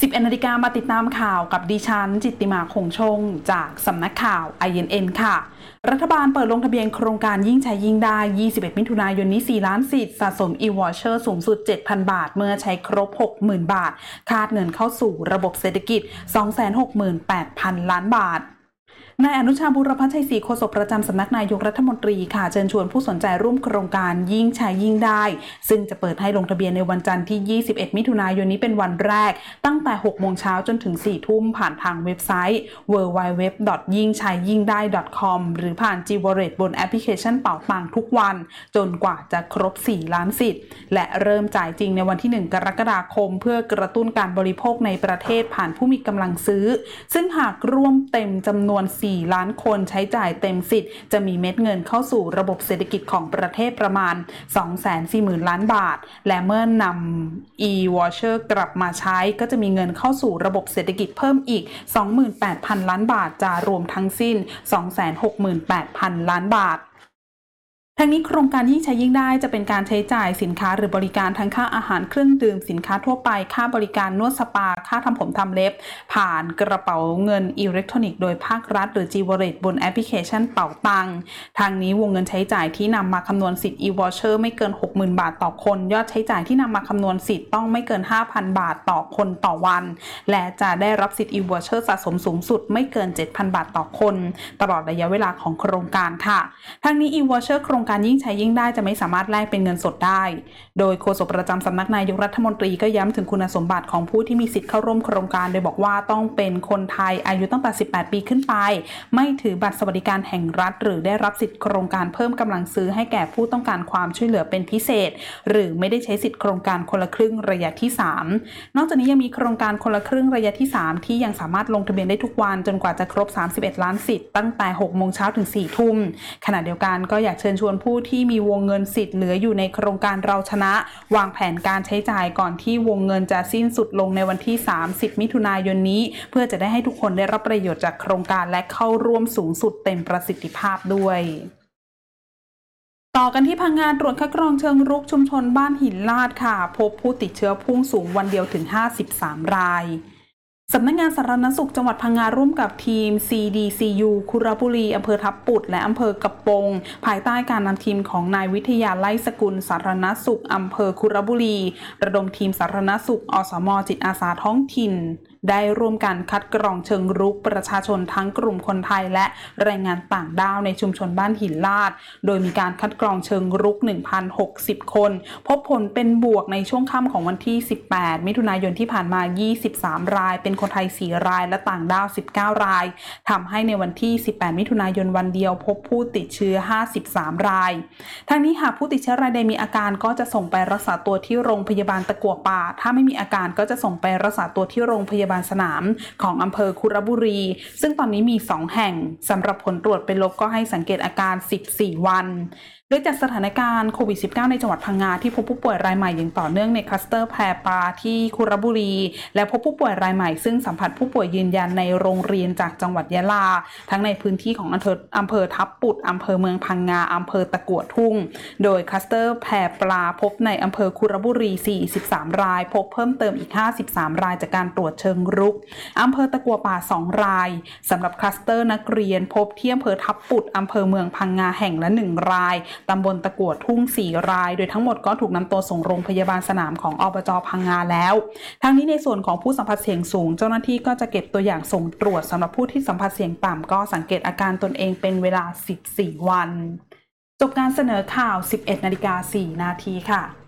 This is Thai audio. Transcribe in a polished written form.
11 นาฬิกามาติดตามข่าวกับดิฉันจิตติมาคงชงจากสำนักข่าว INN ค่ะรัฐบาลเปิดลงทะเบียนโครงการยิ่งใช้ยิ่งได้ 21 มิถุนายนนี้ 4 ล้านสิทธิ์สะสม e-voucher สูงสุด 7,000 บาทเมื่อใช้ครบ 60,000 บาทคาดเงินเข้าสู่ระบบเศรษฐกิจ 268,000 ล้านบาทนายอนุชาบุรพชัยศรีโฆษกประจำสำนักนายกรัฐมนตรีค่ะเชิญชวนผู้สนใจร่วมโครงการยิ่งใช้ยิ่งได้ซึ่งจะเปิดให้ลงทะเบียนในวันจันทร์ที่ 21 มิถุนายนนี้เป็นวันแรกตั้งแต่ 6 โมงเช้าจนถึง 4 ทุ่มผ่านทางเว็บไซต์ www.yingchaiyingdai.com หรือผ่าน G-Wallet บนแอปพลิเคชันเป๋าตังทุกวันจนกว่าจะครบ 4 ล้านสิทธิ์และเริ่มจ่ายจริงในวันที่ 1 กรกฎาคมเพื่อกระตุ้นการบริโภคในประเทศผ่านผู้มีกำลังซื้อซึ่งหากร่วมเต็มจำนวน4 ล้านคนใช้จ่ายเต็มสิทธิ์จะมีเม็ดเงินเข้าสู่ระบบเศรษฐกิจของประเทศประมาณ 240,000 ล้านบาทและเมื่อนำ e-voucher กลับมาใช้ก็จะมีเงินเข้าสู่ระบบเศรษฐกิจเพิ่มอีก 28,000 ล้านบาทจะรวมทั้งสิ้น 268,000 ล้านบาททั้งนี้โครงการยิ่งใช้ยิ่งได้จะเป็นการใช้จ่ายสินค้าหรือบริการทั้งค่าอาหารเครื่องดื่มสินค้าทั่วไปค่าบริการนวดสปาค่าทำผมทำเล็บผ่านกระเป๋าเงินอิเล็กทรอนิกส์โดยภาครัฐหรือ G-Wallet บนแอปพลิเคชันเป๋าตังทางนี้วงเงินใช้จ่ายที่นำมาคำนวณสิทธิ์ e-voucher ไม่เกิน 60,000 บาทต่อคนยอดใช้จ่ายที่นำมาคำนวณสิทธิ์ต้องไม่เกิน 5,000 บาทต่อคนต่อวันและจะได้รับสิทธิ์ e-voucher สะสมสูงสุดไม่เกิน 7,000 บาทต่อคนตลอดระยะเวลาของโครงการค่ะทางนี้ e-voucher โครงการยิ่งใช้ยิ่งได้จะไม่สามารถแลกเป็นเงินสดได้โดยโฆษกประจำสำนักนายกรัฐมนตรีก็ย้ำถึงคุณสมบัติของผู้ที่มีสิทธิ์เข้าร่วมโครงการโดยบอกว่าต้องเป็นคนไทยอายุตั้งแต่ 18 ปีขึ้นไปไม่ถือบัตรสวัสดิการแห่งรัฐหรือได้รับสิทธิ์โครงการเพิ่มกำลังซื้อให้แก่ผู้ต้องการความช่วยเหลือเป็นพิเศษหรือไม่ได้ใช้สิทธิ์โครงการคนละครึ่งระยะที่ 3นอกจากนี้ยังมีโครงการคนละครึ่งระยะที่ 3ที่ยังสามารถลงทะเบียนได้ทุกวันจนกว่าจะครบ 31 ล้านสิทธิ์ตั้งแต่ 6 โมงเช้าถึง 4 ทุ่มขณะเดียวกันก็อยากเชิญชวนผู้ที่มีวงเงินสิทธิ์เหลืออยู่ในโครงการเราชนะวางแผนการใช้จ่ายก่อนที่วงเงินจะสิ้นสุดลงในวันที่ 30 มิถุนายนนี้เพื่อจะได้ให้ทุกคนได้รับประโยชน์จากโครงการและเข้าร่วมสูงสุดเต็มประสิทธิภาพด้วยต่อกันที่พังงาตรวจคัดกรองเชิงรุกชุมชนบ้านหินลาดค่ะพบผู้ติดเชื้อพุ่งสูงวันเดียวถึง 53 รายสำนักงานสาธารณสุขจังหวัดพังงาร่วมกับทีม CDCU คุระบุรีอำเภอทับปุดและอำเภอกระปงภายใต้การนำทีมของนายวิทยาไล่สกุลสาธารณสุขอำเภอคุระบุรีระดมทีมสาธารณสุขอสม.จิตอาสาท้องถิ่นได้ร่วมกันคัดกรองเชิงรุกประชาชนทั้งกลุ่มคนไทยและแรงงานต่างด้าวในชุมชนบ้านหินลาดโดยมีการคัดกรองเชิงรุก 1,060 คนพบผลเป็นบวกในช่วงค่ำของวันที่ 18 มิถุนายนที่ผ่านมา 23 รายเป็นคนไทย 4 รายและต่างด้าว 19 รายทำให้ในวันที่ 18 มิถุนายนวันเดียวพบผู้ติดเชื้อ 53 รายทั้งนี้หากผู้ติดเชื้อรายใดมีอาการก็จะส่งไปรักษาตัวที่โรงพยาบาลตะกั่วป่าถ้าไม่มีอาการก็จะส่งไปรักษาตัวที่โรงพยาบาลสนามของอำเภอคุระบุรีซึ่งตอนนี้มี2แห่งสำหรับผลตรวจเป็นลบก็ให้สังเกตอาการ14 วันโดยจากสถานการณ์โควิด -19 ในจังหวัดพังงาที่พบผู้ป่วยรายใหม่อย่างต่อเนื่องในคลัสเตอร์แพปลาที่คุระบุรีและพบผู้ป่วยรายใหม่ซึ่งสัมผัสผู้ป่วยยืนยันในโรงเรียนจากจังหวัดยะลาทั้งในพื้นที่ของอำเภอทับปุดอำเภอเมืองพังงาอำเภอตะกั่วทุ่งโดยคลัสเตอร์แพปลาพบในอำเภอคุระบุรี43 รายพบเพิ่มเติมอีก53 รายจากการตรวจเชิงรุกอำเภอตะกั่วป่า2 รายสำหรับคลัสเตอร์นักเรียนพบที่อำเภอทับปุดอำเภอเมืองพังงาแห่งละ1 รายตำบลตะกั่วทุ่ง4 รายโดยทั้งหมดก็ถูกนำตัวส่งโรงพยาบาลสนามของอบจ.พังงาแล้วทั้งนี้ในส่วนของผู้สัมผัสเสี่ยงสูงเจ้าหน้าที่ก็จะเก็บตัวอย่างส่งตรวจสำหรับผู้ที่สัมผัสเสี่ยงต่ำก็สังเกตอาการตนเองเป็นเวลา14 วันจบการเสนอข่าว 11:04 นาทีค่ะ